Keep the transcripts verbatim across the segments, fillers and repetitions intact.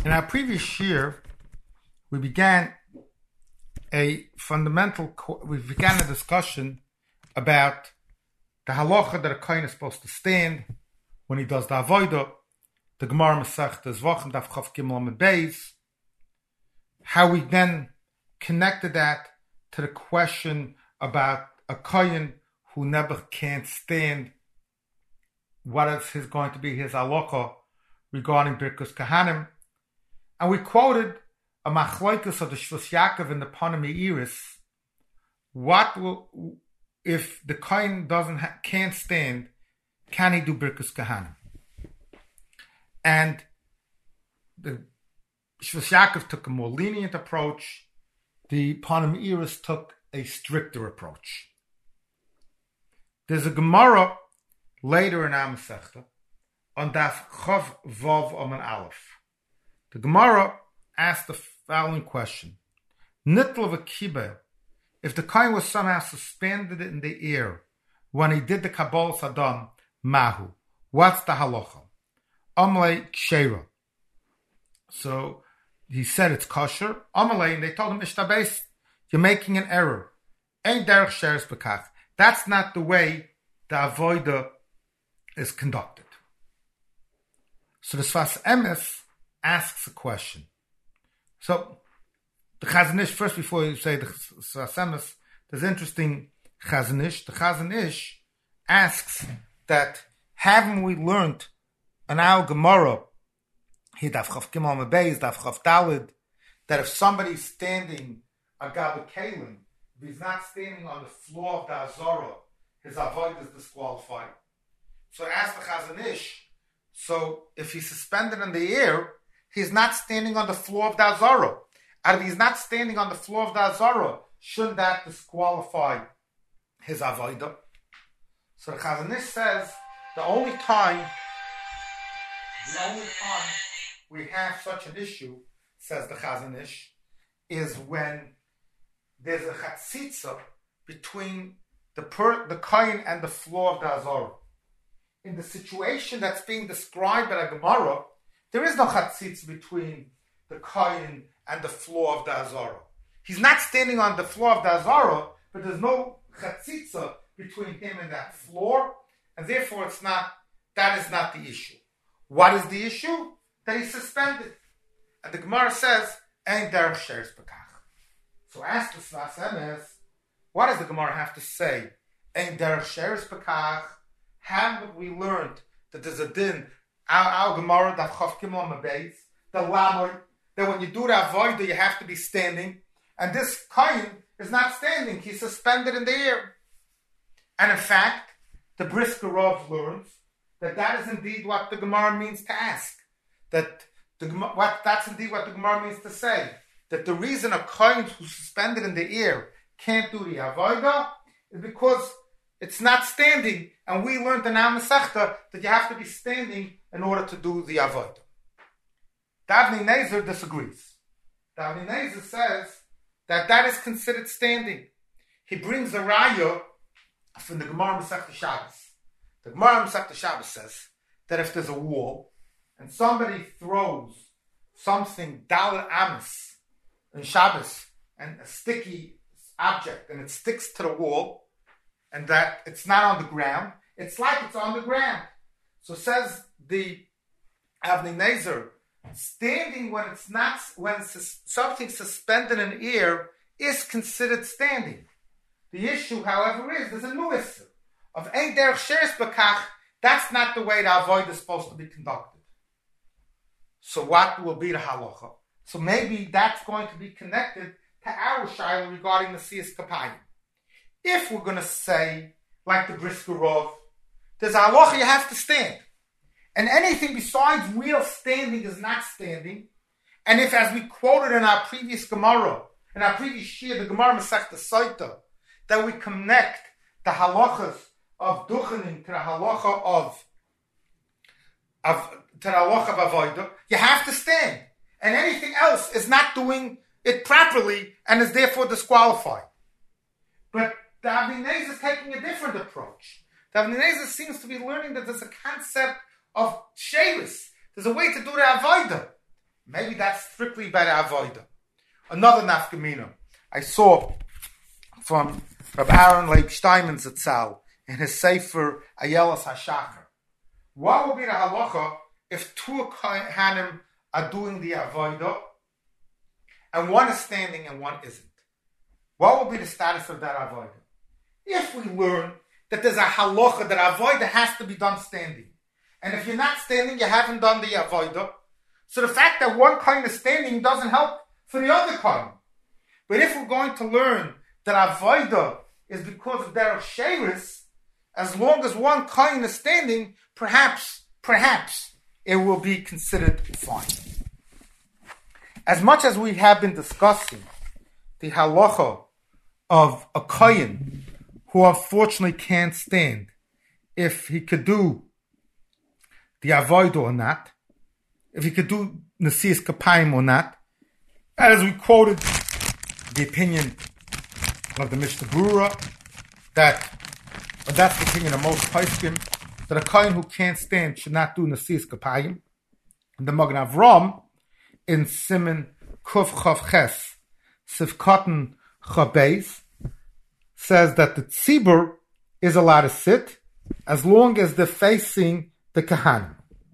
In our previous year, we began a fundamental, we began a discussion about the halacha that a kohen is supposed to stand when he does the avodah, the Gemara Masechta Zvachim Daf Chav Gimel Amud Beis, how we then connected that to the question about a kohen who never can't stand, what is his going to be his halacha regarding Birkus Kahanim. And we quoted a machlokes of the Shvus Yaakov and the Panim Eiris. What will, if the kohen doesn't ha- can't stand, can he do Birkus Kahanim? And the Shvus Yaakov took a more lenient approach. The Panim Eiris took a stricter approach. There's a Gemara later in our Masechta on Daf Chav Vav Omen Aleph. The Gemara asked the following question: Nitl of a kibel, if the kohen was somehow suspended in the air when he did the Kabbalah Sadam Mahu, what's the halacha? Amalei Ksheira. So he said it's kosher. Amalei, and they told him, Ishtabes, you're making an error. Ein derech sheres bekach. That's not the way the avodah is conducted. So the Sfas Emes asks a question. So the Chazon Ish, first before you say the Sfas Emes, there's interesting Chazon Ish. The Chazon Ish asks that haven't we learned in our Gemara, he Daf Chav Gimel Amud Beis, Daf Chav Daled, that if somebody's standing a Gabba Kalim, if he's not standing on the floor of the Azara, his avodah is disqualified. So ask the Chazon Ish, so if he's suspended in the air, he's not standing on the floor of the Azara. And if he's not standing on the floor of the Azara, shouldn't that disqualify his avodah? So the Chazon Ish says the only time, the only time we have such an issue, says the Chazon Ish, is when there's a chatzitza between the per, the kohen and the floor of the Azara. In the situation that's being described by the Gemara, there is no chatzitza between the kohen and the floor of the Azara. He's not standing on the floor of the Azara, but there's no chatzitza between him and that floor, and therefore it's not. That is not the issue. What is the issue? That he's suspended, and the Gemara says, "Ein derech sheres bekach." So ask the Sfas Emes, what does the Gemara have to say? Ein derech sheres bekach. Haven't we learned that there's a din, our, our Gemara, that Chav Gimel Amud Beis, the Lamoy, that when you do the avodah, you have to be standing, and this kohen is not standing, he's suspended in the air. And in fact, the Brisker Rav learns that that is indeed what the Gemara means to ask. That the what that's indeed what the Gemara means to say. That the reason a kohen who's suspended in the air can't do the avodah is because it's not standing, and we learned in our Masechta that you have to be standing in order to do the avodah. Davnei Nezer disagrees. Davnei Nezer says that that is considered standing. He brings a raya from the Gemara Masechta Shabbos. The Gemara Masechta Shabbos says that if there's a wall and somebody throws something Dalet Amis in Shabbos and a sticky object and it sticks to the wall, and that it's not on the ground, it's like it's on the ground. So says the Avnei Nezer, standing when it's not, when sus- something suspended in air is considered standing. The issue, however, is there's a new issue of ein derech sheres bekach. That's not the way the avodah is supposed to be conducted. So what will be the halacha? So maybe that's going to be connected to our shayla regarding the Siyas Kapayim. If we're going to say, like the Brisker Rav, there's a halacha you have to stand. And anything besides real standing is not standing. And if, as we quoted in our previous Gemara, in our previous year, the Gemara Masechta Saita, that we connect the halachas of duchening to the halacha of, of to the halacha of avodah, you have to stand. And anything else is not doing it properly and is therefore disqualified. But the Avnei Nezer is taking a different approach. The Avnei Nezer seems to be learning that there's a concept of shelis. There's a way to do the avodah. maybe that's strictly by the avodah. Another nafkamina I saw from Rabbi Aaron Leib Steinman Zatzal in his Sefer Ayelas HaShachar. What would be the halacha if two Kohanim are doing the avodah and one is standing and one isn't? What will be the status of that avodah? If we learn that there's a halacha that avodah has to be done standing, and if you're not standing, you haven't done the avodah, so the fact that one kohen is standing doesn't help for the other kohen. But if we're going to learn that avodah is because of derech sheirus, as long as one kohen is standing, perhaps, perhaps it will be considered fine. As much as we have been discussing the halacha of a kohen who unfortunately can't stand, if he could do the avodah or not, if he could do nesias kapayim or not, as we quoted the opinion of the Mishnah Berurah, that, or that's the opinion of most poskim, that a kohen who can't stand should not do nesias kapayim. The Magen Avram in Siman Kuf Chav Ches Sivkotten Chabeis says that the tzibur is allowed to sit as long as they're facing the kahanim.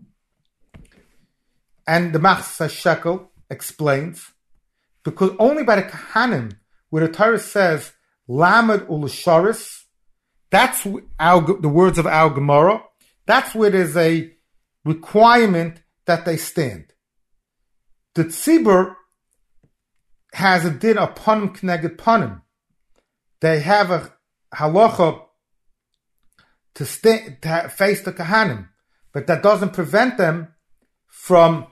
And the Machzor Shekel explains, because only by the kahanim, where the Torah says lamed u'l'sharis, that's our, the words of our Gemara, that's where there's a requirement that they stand. The tzibur has a din of panim k'neged panim. They have a halacha to, stay, to face the kahanim, but that doesn't prevent them from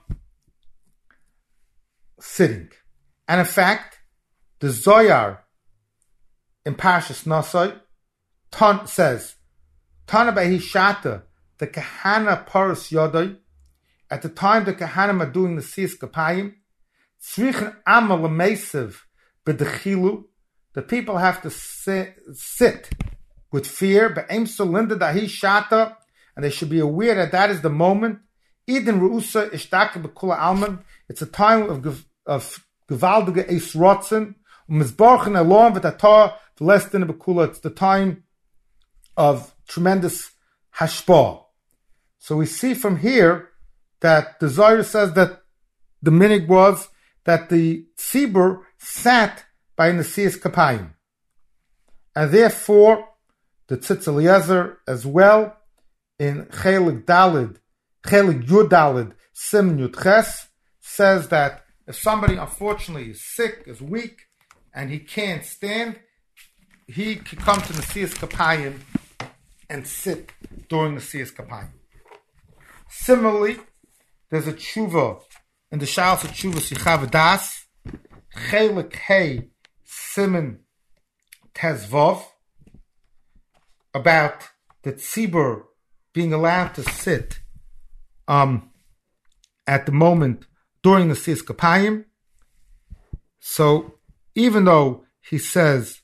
sitting. And in fact, the Zoyar in Parshas Nosai ton, says, Tana behi shata, the kahana paras yodai, at the time the kahanim are doing the nesias kapayim, tzrichen amal l'meisev b'dechilu, the people have to sit, sit with fear, be'emso linda dahi shata, and they should be aware that that is the moment. Eden ru'usa ishtaka b'kula alman, it's a time of of gewaldige eis rotzen, umizborchen alon v'tatar v'lestin b'kula, it's the time of tremendous hashpah. So we see from here that the Zohar says that the minig was that the tzibur sat by nesias kapayim, and therefore the Tzitz Eliezer as well in Chelik Dalid, Chelik Yud Dalid Sim Yud Ches says that if somebody unfortunately is sick, is weak, and he can't stand, he can come to nesias kapayim and sit during nesias kapayim. Similarly, there's a tshuva in the Shalos of Tshuva Sichav Das, Chelik Hey Siman Tezvov, about the tzibur being allowed to sit um, at the moment during the nesias kapayim. So even though he says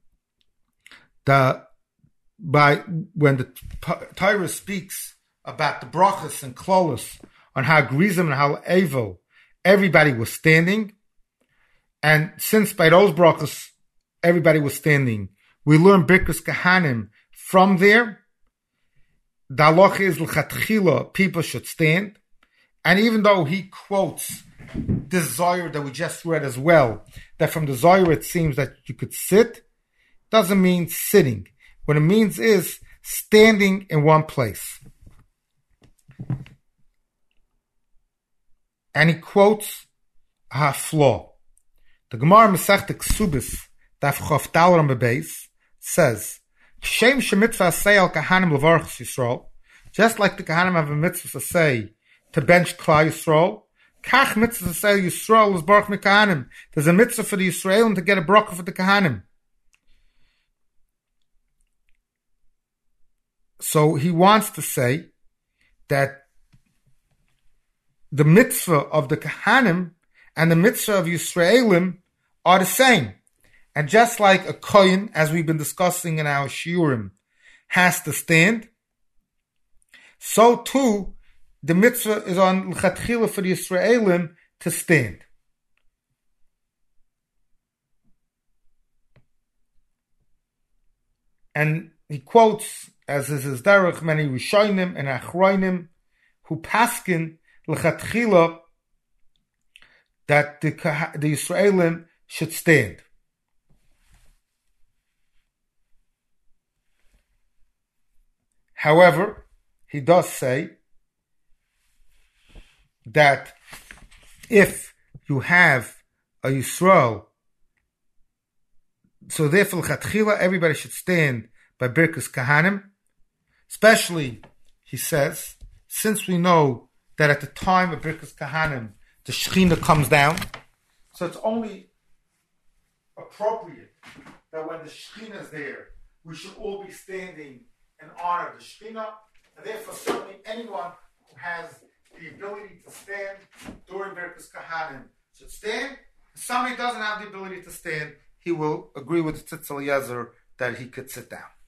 that by when the Torah speaks about the brachas and klolos on how grizim and how evil everybody was standing, and since by those brachas everybody was standing, we learn birkas kahanim from there. The halacha is l'chatchila, people should stand. And even though he quotes this Zohar that we just read as well, that from the Zohar it seems that you could sit, doesn't mean sitting. What it means is standing in one place. And he quotes a flaw. The Gemara Masechta Ksubis, Daf Chof Dal Ram Beis, says, Shem shemitzvah say al kahanim levarchus Yisrael, just like the kahanim have a mitzvah to say to bench Klal Yisrael, kach mitzvah to say Yisrael is baruch mekahanim. There's a mitzvah for the Yisraelim to get a bracha for the kahanim. So he wants to say that the mitzvah of the kahanim and the mitzvah of Yisraelim are the same. And just like a kohen, as we've been discussing in our shiurim, has to stand, so too, the mitzvah is on l'chatchila for the Yisraelim to stand. And he quotes, as is his derech, many Rishonim and Achronim who paskin l'chatchila that the, the Yisraelim should stand. However, he does say that if you have a Yisrael, so therefore l'chatchila everybody should stand by Birkus Kahanim, especially, he says, since we know that at the time of Birkus Kahanim, the Shekhinah comes down, so it's only appropriate that when the Shekhinah is there, we should all be standing in honor of the Shekhinah, and therefore certainly anyone who has the ability to stand during Birkus Kahanim should stand. If somebody doesn't have the ability to stand, he will agree with Tzitz Eliezer that he could sit down.